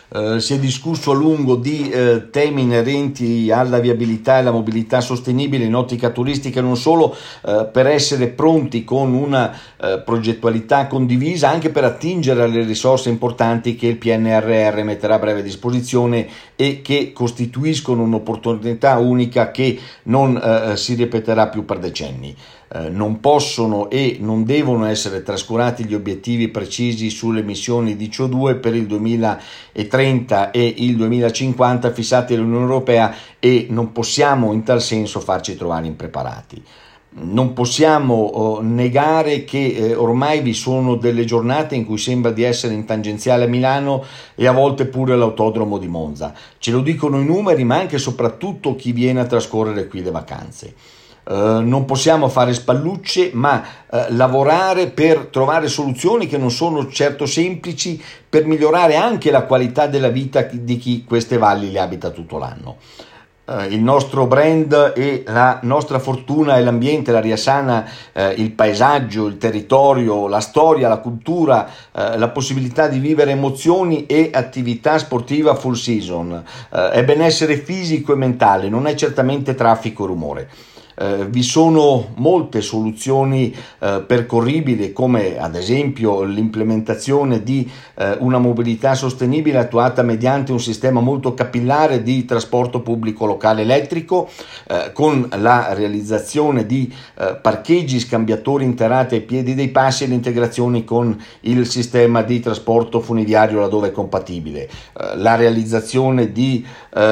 Si è discusso a lungo di temi inerenti alla viabilità e alla mobilità sostenibile in ottica turistica e non solo, per essere pronti con una progettualità condivisa anche per attingere alle risorse importanti che il PNRR metterà a breve disposizione e che costituiscono un'opportunità unica che non si ripeterà più per decenni. Non possono e non devono essere trascurati gli obiettivi precisi sulle emissioni di CO2 per il 2030 e il 2050 fissati dall'Unione Europea, e non possiamo in tal senso farci trovare impreparati. Non possiamo negare che ormai vi sono delle giornate in cui sembra di essere in tangenziale a Milano e a volte pure all'autodromo di Monza. Ce lo dicono i numeri, ma anche e soprattutto chi viene a trascorrere qui le vacanze. Non possiamo fare spallucce, ma lavorare per trovare soluzioni che non sono certo semplici, per migliorare anche la qualità della vita di chi queste valli le abita tutto l'anno. Il nostro brand e la nostra fortuna è l'ambiente, l'aria sana, il paesaggio, il territorio, la storia, la cultura, la possibilità di vivere emozioni e attività sportiva full season. È benessere fisico e mentale, non è certamente traffico e rumore. Vi sono molte soluzioni percorribili, come ad esempio l'implementazione di una mobilità sostenibile attuata mediante un sistema molto capillare di trasporto pubblico locale elettrico, con la realizzazione di parcheggi scambiatori interrati ai piedi dei passi e l'integrazione con il sistema di trasporto funiviario laddove è compatibile, la realizzazione di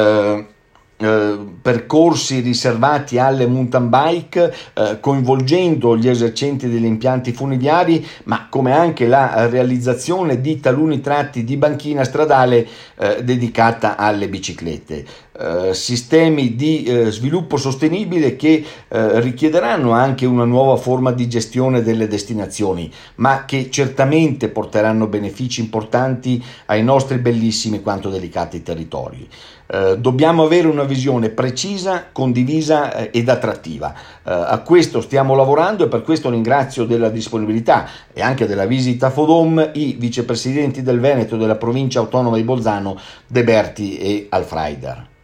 percorsi riservati alle mountain bike, coinvolgendo gli esercenti degli impianti funiviari, ma come anche la realizzazione di taluni tratti di banchina stradale dedicata alle biciclette. Sistemi di sviluppo sostenibile che richiederanno anche una nuova forma di gestione delle destinazioni, ma che certamente porteranno benefici importanti ai nostri bellissimi quanto delicati territori. Dobbiamo avere una visione precisa, condivisa ed attrattiva. A questo stiamo lavorando e per questo ringrazio della disponibilità e anche della visita a Fodom i vicepresidenti del Veneto e della provincia autonoma di Bolzano, De Berti e Alfreider.